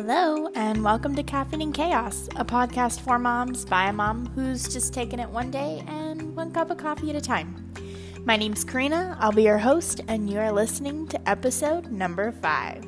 Hello, and welcome to Caffeine and Chaos, a podcast for moms by a mom who's just taking it one day and one cup of coffee at a time. My name's Karina, I'll be your host, and you are listening to episode number 5.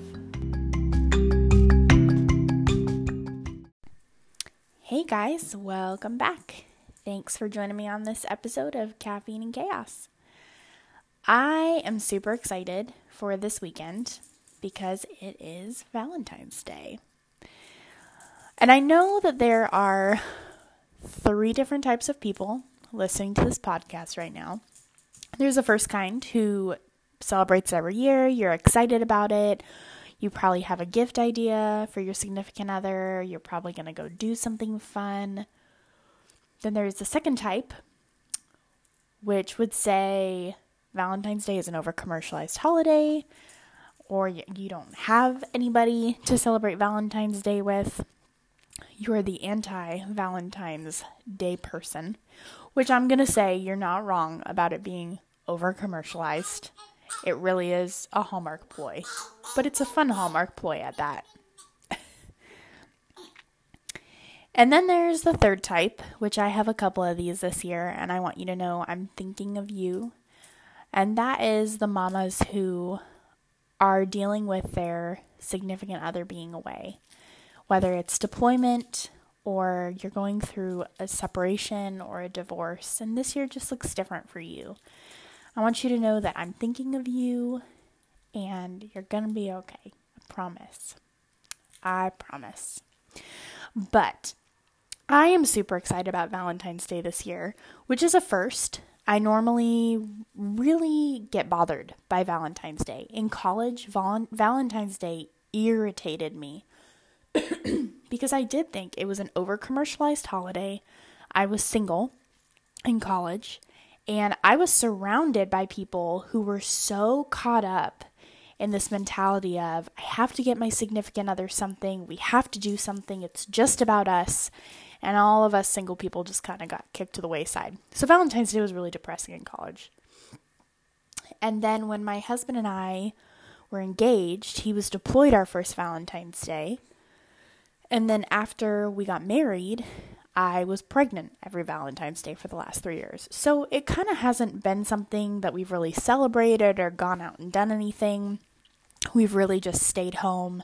Hey guys, welcome back. Thanks for joining me on this episode of Caffeine and Chaos. I am super excited for this weekend because it is Valentine's Day. And I know that there are 3 different types of people listening to this podcast right now. There's the first kind who celebrates every year. You're excited about it. You probably have a gift idea for your significant other. You're probably going to go do something fun. Then there's the second type, which would say Valentine's Day is an over-commercialized holiday, or you don't have anybody to celebrate Valentine's Day with. You're the anti-Valentine's Day person, which I'm going to say you're not wrong about it being over-commercialized. It really is a Hallmark ploy, but it's a fun Hallmark ploy at that. And then there's the third type, which I have a couple of these this year, and I want you to know I'm thinking of you. And that is the mamas who are dealing with their significant other being away. Whether it's deployment or you're going through a separation or a divorce, and this year just looks different for you. I want you to know that I'm thinking of you and you're going to be okay. I promise. I promise. But I am super excited about Valentine's Day this year, which is a first. I normally really get bothered by Valentine's Day. In college, Valentine's Day irritated me because I did think it was an over-commercialized holiday. I was single in college, and I was surrounded by people who were so caught up in this mentality of, I have to get my significant other something, we have to do something, it's just about us. And all of us single people just kind of got kicked to the wayside. So Valentine's Day was really depressing in college. And then when my husband and I were engaged, he was deployed our first Valentine's Day. And then after we got married, I was pregnant every Valentine's Day for the last 3 years. So it kind of hasn't been something that we've really celebrated or gone out and done anything. We've really just stayed home,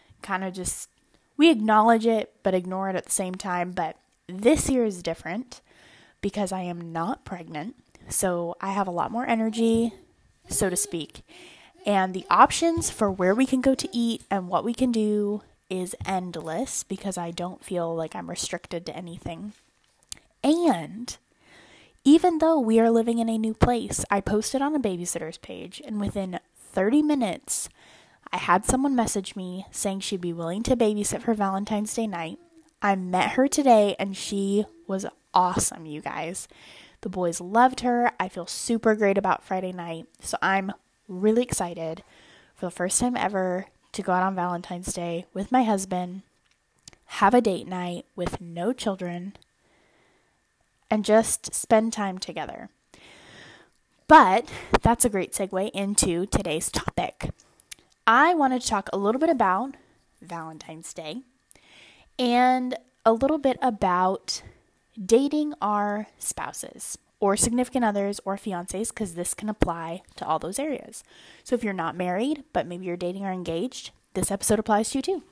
we acknowledge it, but ignore it at the same time. But this year is different because I am not pregnant. So I have a lot more energy, so to speak. And the options for where we can go to eat and what we can do is endless because I don't feel like I'm restricted to anything. And even though we are living in a new place, I posted on a babysitter's page, and within 30 minutes, I had someone message me saying she'd be willing to babysit for Valentine's Day night. I met her today and she was awesome, you guys. The boys loved her. I feel super great about Friday night. So I'm really excited for the first time ever to go out on Valentine's Day with my husband, have a date night with no children, and just spend time together. But that's a great segue into today's topic. I wanted to talk a little bit about Valentine's Day and a little bit about dating our spouses or significant others or fiancés, because this can apply to all those areas. So if you're not married, but maybe you're dating or engaged, this episode applies to you too.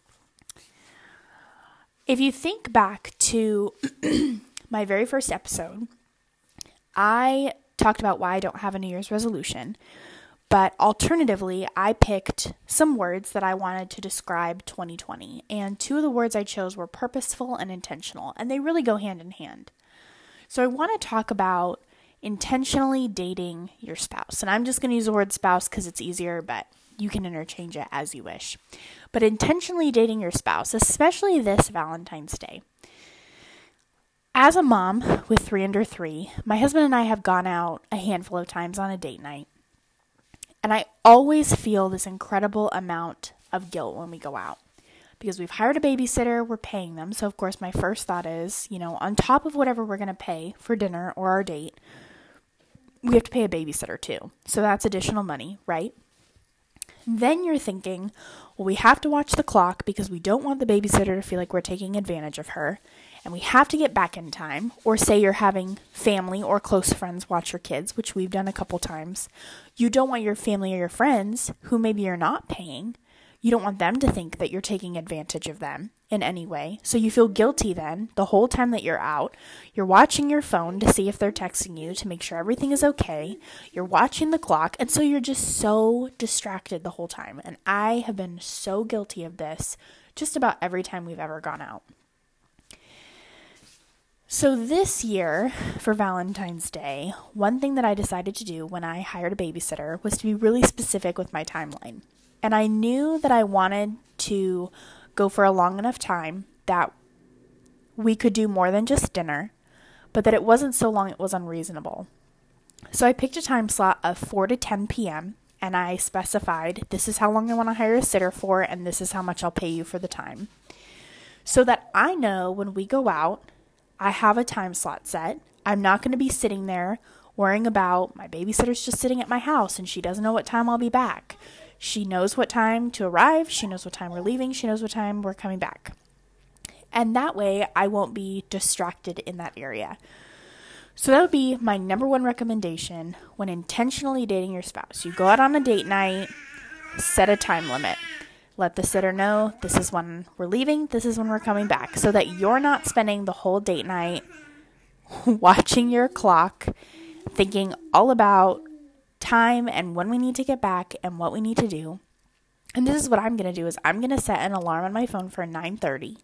If you think back to my very first episode, I talked about why I don't have a New Year's resolution. But alternatively, I picked some words that I wanted to describe 2020. And 2 of the words I chose were purposeful and intentional. And they really go hand in hand. So I want to talk about intentionally dating your spouse. And I'm just going to use the word spouse because it's easier, but you can interchange it as you wish. But intentionally dating your spouse, especially this Valentine's Day. As a mom with 3 under 3, my husband and I have gone out a handful of times on a date night. And I always feel this incredible amount of guilt when we go out because we've hired a babysitter, we're paying them. So of course my first thought is, on top of whatever we're going to pay for dinner or our date, we have to pay a babysitter too. So that's additional money, right? Then you're thinking, well, we have to watch the clock because we don't want the babysitter to feel like we're taking advantage of her. And we have to get back in time. Or say you're having family or close friends watch your kids, which we've done a couple times. You don't want your family or your friends, who maybe you're not paying, you don't want them to think that you're taking advantage of them in any way. So you feel guilty then the whole time that you're out. You're watching your phone to see if they're texting you to make sure everything is okay. You're watching the clock. And so you're just so distracted the whole time. And I have been so guilty of this just about every time we've ever gone out. So this year, for Valentine's Day, one thing that I decided to do when I hired a babysitter was to be really specific with my timeline. And I knew that I wanted to go for a long enough time that we could do more than just dinner, but that it wasn't so long it was unreasonable. So I picked a time slot of 4 to 10 p.m., and I specified this is how long I want to hire a sitter for, and this is how much I'll pay you for the time. So that I know when we go out, I have a time slot set. I'm not going to be sitting there worrying about my babysitter's just sitting at my house and she doesn't know what time I'll be back. She knows what time to arrive. She knows what time we're leaving. She knows what time we're coming back. And that way I won't be distracted in that area. So that would be my number one recommendation when intentionally dating your spouse. You go out on a date night, set a time limit. Let the sitter know this is when we're leaving, this is when we're coming back, so that you're not spending the whole date night watching your clock, thinking all about time and when we need to get back and what we need to do. And this is what I'm going to do is I'm going to set an alarm on my phone for 9:30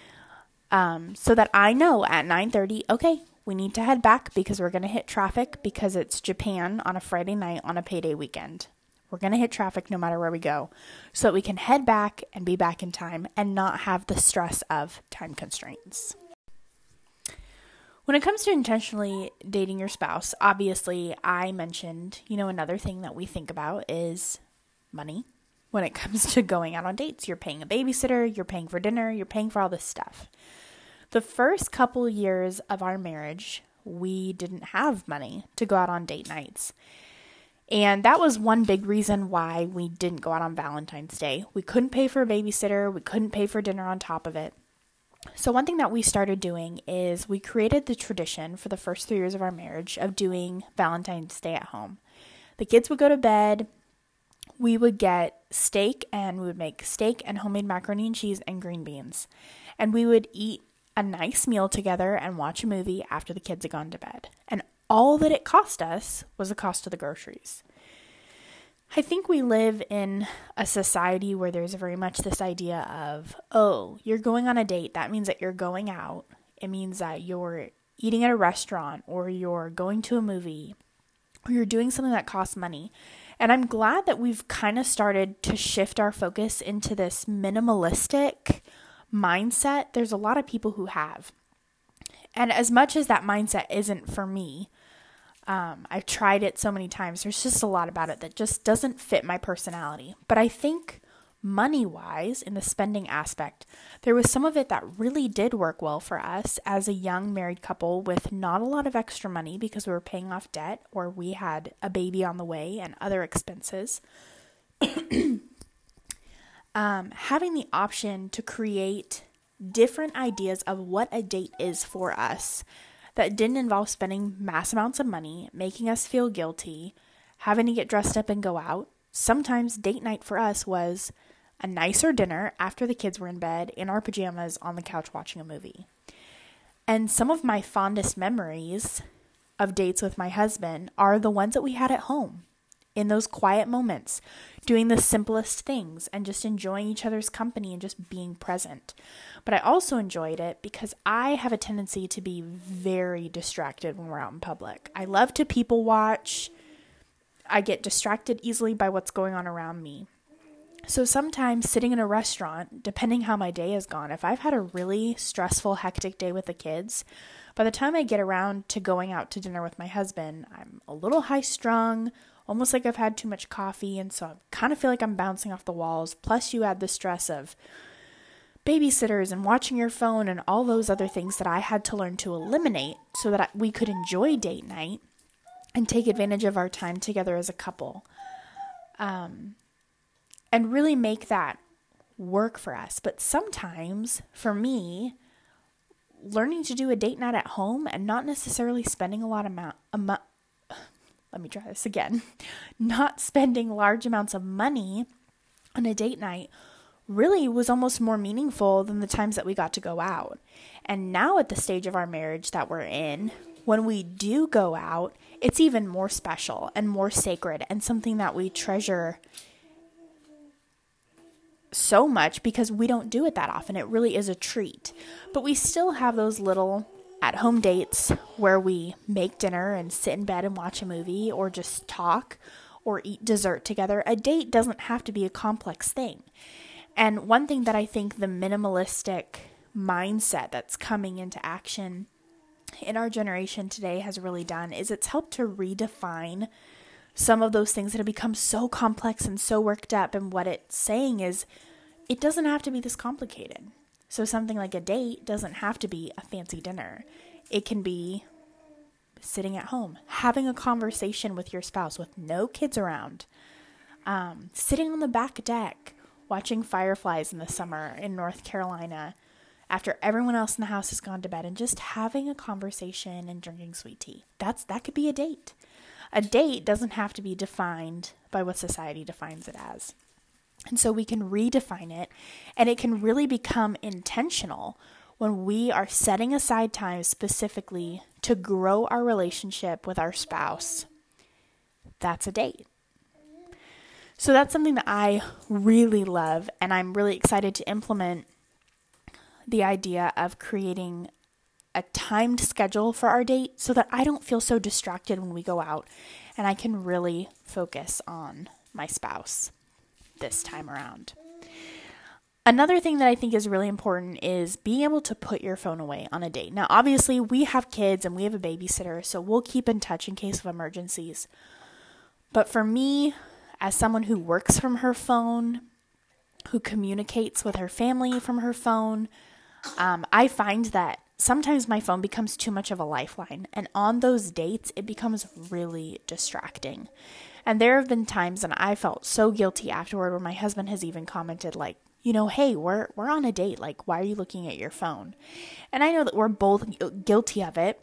so that I know at 9:30, okay, we need to head back because we're going to hit traffic because it's Japan on a Friday night on a payday weekend. We're going to hit traffic no matter where we go so that we can head back and be back in time and not have the stress of time constraints. When it comes to intentionally dating your spouse, obviously I mentioned, another thing that we think about is money. When it comes to going out on dates, you're paying a babysitter, you're paying for dinner, you're paying for all this stuff. The first couple years of our marriage, we didn't have money to go out on date nights. And that was one big reason why we didn't go out on Valentine's Day. We couldn't pay for a babysitter. We couldn't pay for dinner on top of it. So one thing that we started doing is we created the tradition for the first 3 years of our marriage of doing Valentine's Day at home. The kids would go to bed. We would get steak, and we would make steak and homemade macaroni and cheese and green beans. And we would eat a nice meal together and watch a movie after the kids had gone to bed. And all that it cost us was the cost of the groceries. I think we live in a society where there's very much this idea of, oh, you're going on a date. That means that you're going out. It means that you're eating at a restaurant or you're going to a movie or you're doing something that costs money. And I'm glad that we've kind of started to shift our focus into this minimalistic mindset. There's a lot of people who have. And as much as that mindset isn't for me, I've tried it so many times. There's just a lot about it that just doesn't fit my personality. But I think money-wise, in the spending aspect, there was some of it that really did work well for us as a young married couple with not a lot of extra money because we were paying off debt or we had a baby on the way and other expenses. Having the option to create different ideas of what a date is for us that didn't involve spending mass amounts of money, making us feel guilty, having to get dressed up and go out. Sometimes date night for us was a nicer dinner after the kids were in bed in our pajamas on the couch watching a movie. And some of my fondest memories of dates with my husband are the ones that we had at home, in those quiet moments, doing the simplest things and just enjoying each other's company and just being present. But I also enjoyed it because I have a tendency to be very distracted when we're out in public. I love to people watch. I get distracted easily by what's going on around me. So sometimes sitting in a restaurant, depending how my day has gone, if I've had a really stressful, hectic day with the kids, by the time I get around to going out to dinner with my husband, I'm a little high-strung, almost like I've had too much coffee, and so I kind of feel like I'm bouncing off the walls. Plus you add the stress of babysitters and watching your phone and all those other things that I had to learn to eliminate so that we could enjoy date night and take advantage of our time together as a couple. and really make that work for us. But sometimes, for me, learning to do a date night at home and not necessarily spending not spending large amounts of money on a date night really was almost more meaningful than the times that we got to go out. And now at the stage of our marriage that we're in, when we do go out, it's even more special and more sacred and something that we treasure so much because we don't do it that often. It really is a treat. But we still have those little at-home dates where we make dinner and sit in bed and watch a movie or just talk or eat dessert together. A date doesn't have to be a complex thing. And one thing that I think the minimalistic mindset that's coming into action in our generation today has really done is it's helped to redefine some of those things that have become so complex and so worked up. And what it's saying is it doesn't have to be this complicated. So something like a date doesn't have to be a fancy dinner. It can be sitting at home, having a conversation with your spouse with no kids around, sitting on the back deck, watching fireflies in the summer in North Carolina after everyone else in the house has gone to bed, and just having a conversation and drinking sweet tea. That could be a date. A date doesn't have to be defined by what society defines it as. And so we can redefine it, and it can really become intentional when we are setting aside time specifically to grow our relationship with our spouse. That's a date. So that's something that I really love, and I'm really excited to implement the idea of creating a timed schedule for our date so that I don't feel so distracted when we go out and I can really focus on my spouse this time around. Another thing that I think is really important is being able to put your phone away on a date. Now, obviously, we have kids and we have a babysitter, so we'll keep in touch in case of emergencies. But for me, as someone who works from her phone, who communicates with her family from her phone, I find that sometimes my phone becomes too much of a lifeline. And on those dates, it becomes really distracting. And there have been times, and I felt so guilty afterward, where my husband has even commented like, hey, we're on a date. Like, why are you looking at your phone? And I know that we're both guilty of it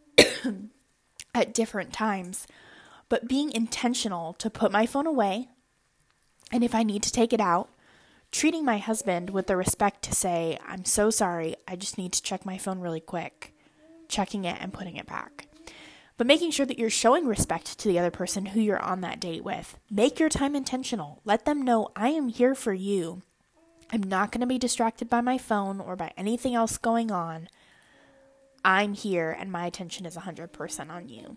at different times. But being intentional to put my phone away, and if I need to take it out, treating my husband with the respect to say, I'm so sorry, I just need to check my phone really quick, checking it and putting it back. But making sure that you're showing respect to the other person who you're on that date with. Make your time intentional. Let them know I am here for you. I'm not going to be distracted by my phone or by anything else going on. I'm here and my attention is 100% on you.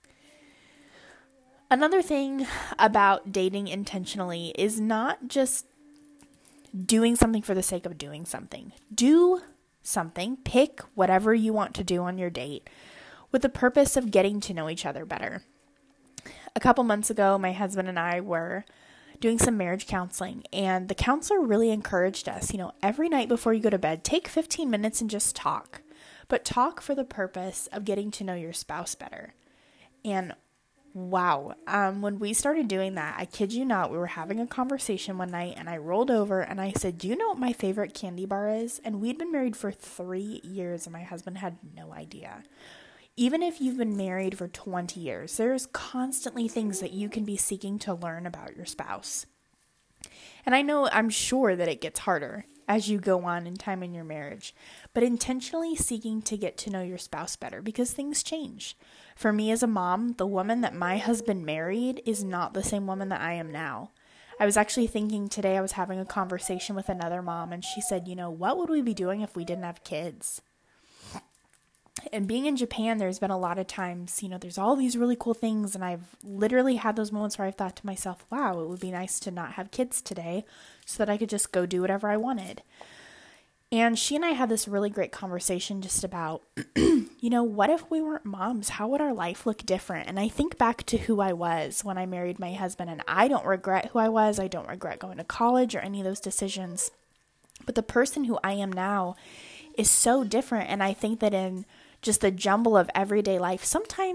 Another thing about dating intentionally is not just doing something for the sake of doing something. Do something, pick whatever you want to do on your date with the purpose of getting to know each other better. A couple months ago, my husband and I were doing some marriage counseling, and the counselor really encouraged us, every night before you go to bed, take 15 minutes and just talk. But talk for the purpose of getting to know your spouse better. And wow, when we started doing that, I kid you not, we were having a conversation one night and I rolled over and I said, do you know what my favorite candy bar is? And we'd been married for 3 years and my husband had no idea. Even if you've been married for 20 years, there's constantly things that you can be seeking to learn about your spouse. And I'm sure that it gets harder as you go on in time in your marriage, but intentionally seeking to get to know your spouse better because things change. For me as a mom, the woman that my husband married is not the same woman that I am now. I was actually thinking today, I was having a conversation with another mom and she said, what would we be doing if we didn't have kids? And being in Japan, there's been a lot of times, there's all these really cool things. And I've literally had those moments where I've thought to myself, wow, it would be nice to not have kids today so that I could just go do whatever I wanted. And she and I had this really great conversation just about, what if we weren't moms? How would our life look different? And I think back to who I was when I married my husband, and I don't regret who I was. I don't regret going to college or any of those decisions. But the person who I am now is so different. And I think that in just the jumble of everyday life, sometimes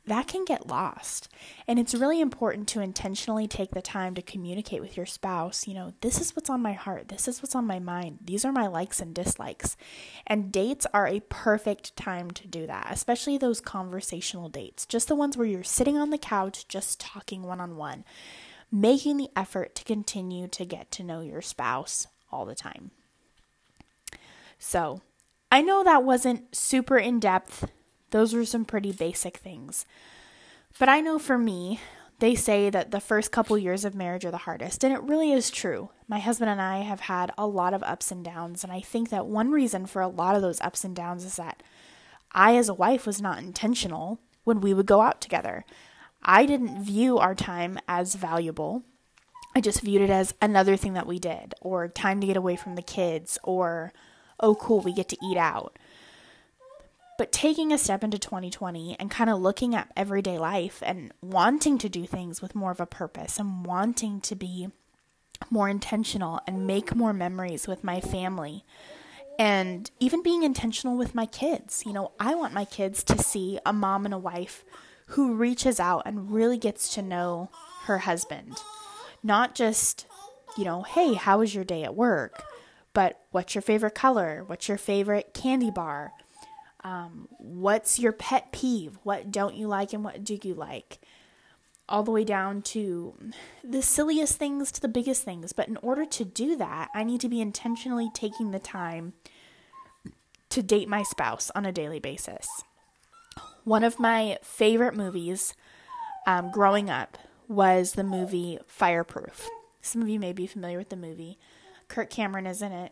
that can get lost. And it's really important to intentionally take the time to communicate with your spouse. This is what's on my heart. This is what's on my mind. These are my likes and dislikes. And dates are a perfect time to do that, especially those conversational dates, just the ones where you're sitting on the couch, just talking one-on-one, making the effort to continue to get to know your spouse all the time. So, I know that wasn't super in-depth. Those were some pretty basic things. But I know for me, they say that the first couple years of marriage are the hardest, and it really is true. My husband and I have had a lot of ups and downs, and I think that one reason for a lot of those ups and downs is that I, as a wife, was not intentional when we would go out together. I didn't view our time as valuable. I just viewed it as another thing that we did, or time to get away from the kids, or, oh cool, we get to eat out. But taking a step into 2020 and kind of looking at everyday life and wanting to do things with more of a purpose and wanting to be more intentional and make more memories with my family and even being intentional with my kids. I want my kids to see a mom and a wife who reaches out and really gets to know her husband. Not just, hey, how was your day at work? But what's your favorite color? What's your favorite candy bar? What's your pet peeve? What don't you like and what do you like? All the way down to the silliest things to the biggest things. But in order to do that, I need to be intentionally taking the time to date my spouse on a daily basis. One of my favorite movies growing up was the movie Fireproof. Some of you may be familiar with the movie. Kirk Cameron is in it.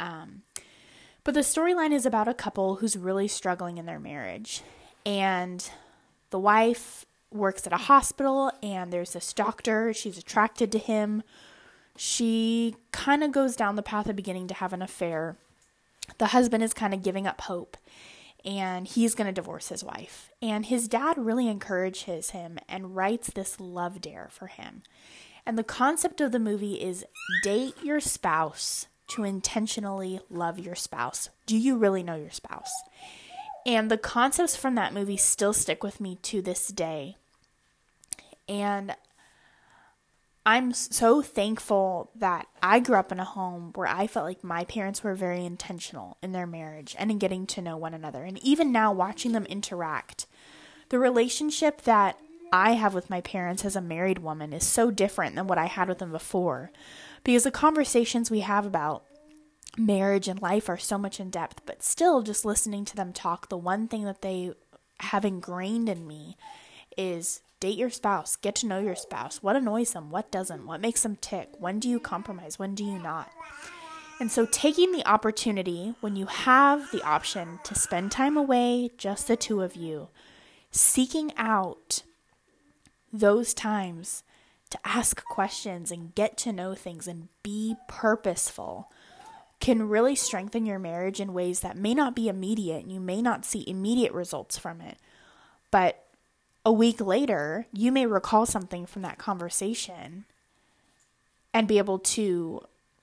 But the storyline is about a couple who's really struggling in their marriage. And the wife works at a hospital, and there's this doctor. She's attracted to him. She kind of goes down the path of beginning to have an affair. The husband is kind of giving up hope, and he's going to divorce his wife. And his dad really encourages him and writes this love dare for him. And the concept of the movie is date your spouse to intentionally love your spouse. Do you really know your spouse? And the concepts from that movie still stick with me to this day. And I'm so thankful that I grew up in a home where I felt like my parents were very intentional in their marriage and in getting to know one another. And even now, watching them interact, the relationship that I have with my parents as a married woman is so different than what I had with them before. Because the conversations we have about marriage and life are so much in depth, but still just listening to them talk, the one thing that they have ingrained in me is date your spouse, get to know your spouse, what annoys them, what doesn't, what makes them tick, when do you compromise, when do you not. And so taking the opportunity when you have the option to spend time away, just the two of you, seeking out those times to ask questions and get to know things and be purposeful can really strengthen your marriage in ways that may not be immediate. You may not see immediate results from it, but a week later, you may recall something from that conversation and be able to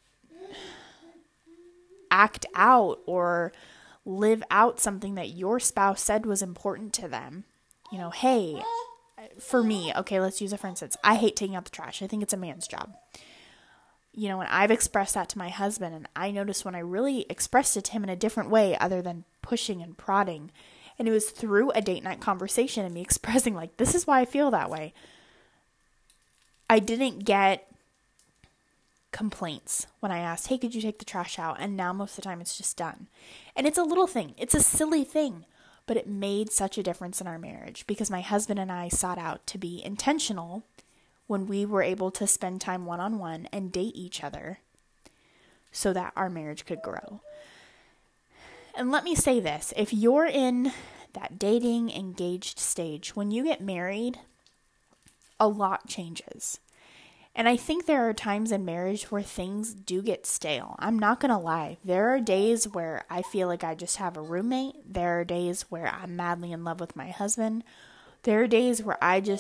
act out or live out something that your spouse said was important to them. Hey, for me, okay, let's use it for instance. I hate taking out the trash. I think it's a man's job. And I've expressed that to my husband, and I noticed when I really expressed it to him in a different way other than pushing and prodding, and it was through a date night conversation and me expressing like, this is why I feel that way. I didn't get complaints when I asked, hey, could you take the trash out? And now most of the time it's just done. And it's a little thing. It's a silly thing. But it made such a difference in our marriage because my husband and I sought out to be intentional when we were able to spend time one-on-one and date each other so that our marriage could grow. And let me say this, if you're in that dating, engaged stage, when you get married, a lot changes. And I think there are times in marriage where things do get stale. I'm not going to lie. There are days where I feel like I just have a roommate. There are days where I'm madly in love with my husband. There are days where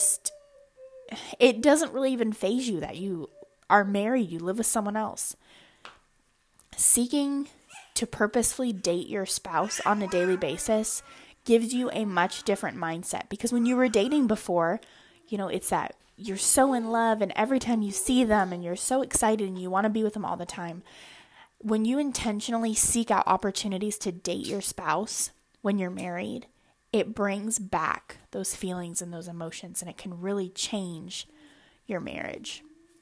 it doesn't really even faze you that you are married, you live with someone else. Seeking to purposefully date your spouse on a daily basis gives you a much different mindset. Because when you were dating before, it's that you're so in love and every time you see them and you're so excited and you want to be with them all the time. When you intentionally seek out opportunities to date your spouse when you're married, it brings back those feelings and those emotions, and it can really change your marriage.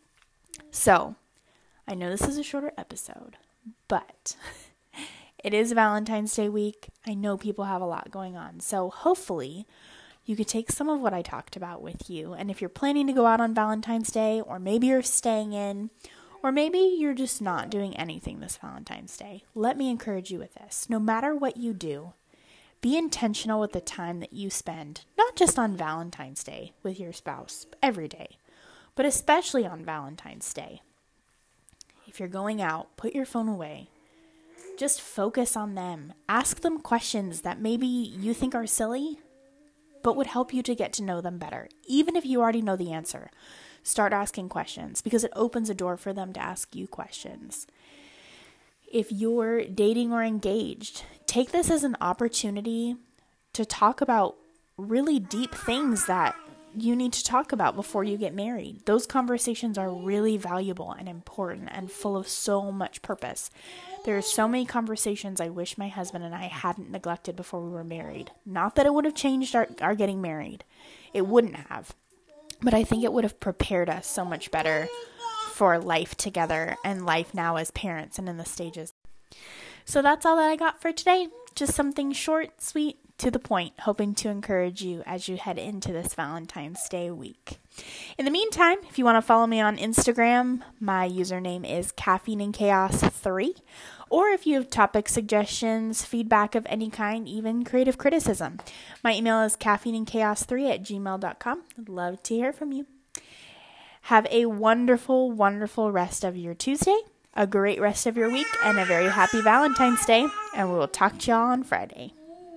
So, I know this is a shorter episode, but it is Valentine's Day week. I know people have a lot going on. So hopefully you could take some of what I talked about with you. And if you're planning to go out on Valentine's Day, or maybe you're staying in, or maybe you're just not doing anything this Valentine's Day, let me encourage you with this. No matter what you do, be intentional with the time that you spend, not just on Valentine's Day with your spouse, every day, but especially on Valentine's Day. If you're going out, put your phone away. Just focus on them. Ask them questions that maybe you think are silly, but would help you to get to know them better. Even if you already know the answer, start asking questions because it opens a door for them to ask you questions. If you're dating or engaged, take this as an opportunity to talk about really deep things that you need to talk about before you get married. Those conversations are really valuable and important and full of so much purpose. There are so many conversations I wish my husband and I hadn't neglected before we were married. Not that it would have changed our getting married. It wouldn't have. But I think it would have prepared us so much better for life together and life now as parents and in the stages. So that's all that I got for today. Just something short, sweet, to the point, hoping to encourage you as you head into this Valentine's Day week. In the meantime, if you want to follow me on Instagram, my username is caffeineandchaos3. Or if you have topic suggestions, feedback of any kind, even creative criticism, my email is caffeineandchaos3@gmail.com. I'd love to hear from you. Have a wonderful, wonderful rest of your Tuesday, a great rest of your week, and a very happy Valentine's Day. And we will talk to y'all on Friday.